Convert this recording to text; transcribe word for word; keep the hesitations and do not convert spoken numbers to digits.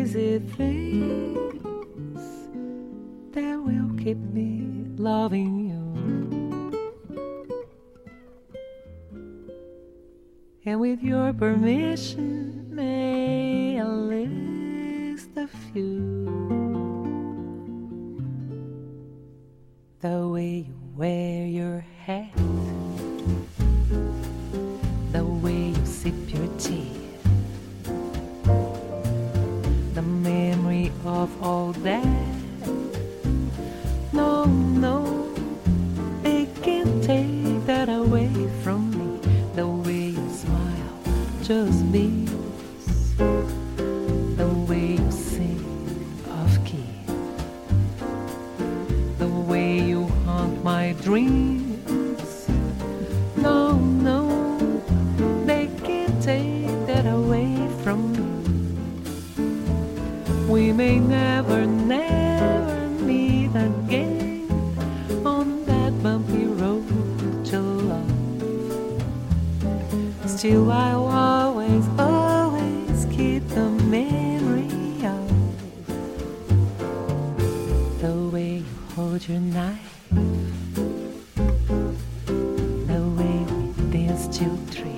crazy things that will keep me loving you. And with your permission, may I list a few. The way you wear your hat, the way you sip your tea, the memory of all that. No, no, they can't take that away from me. The way you smile just beats, the way you sing off key, the way you haunt my dreams. No, no, they can't take that away from me. We may never, never meet again on that bumpy road to love. Still I'll always, always keep the memory of the way you hold your knife, the way we danced till three,